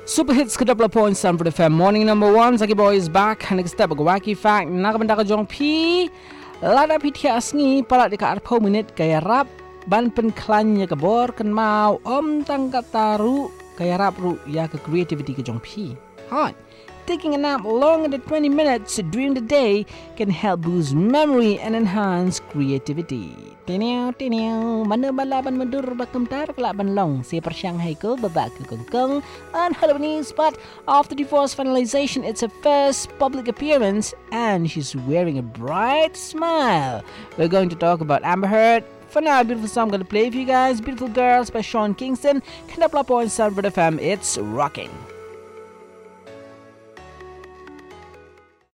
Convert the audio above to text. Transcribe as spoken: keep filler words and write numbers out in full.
Super hits ke double point Sanford F M morning number one. Saki boys back. Next step ke wacky fact. Nak benda ke jong pi. Lada pi tia asni pala di ka arpo minit kaya rap ban pen klanya ke bor ken mau om tangkat taru kaya rap ru ya ke creativity ke jong pi. Hot. Taking a nap longer than twenty minutes during the day can help boost memory and enhance creativity. Tiniu tiniu mana balaban mendur bakam tar kelaban long si persyang haiku babak ke kongkong on Halloween spot after divorce finalization. It's her first public appearance and she's wearing a bright smile. We're going to talk about Amber Heard. For now, a beautiful song I'm going to play for you guys. Beautiful Girls by Sean Kingston. Kandapla Point Sanford F M. It's rocking.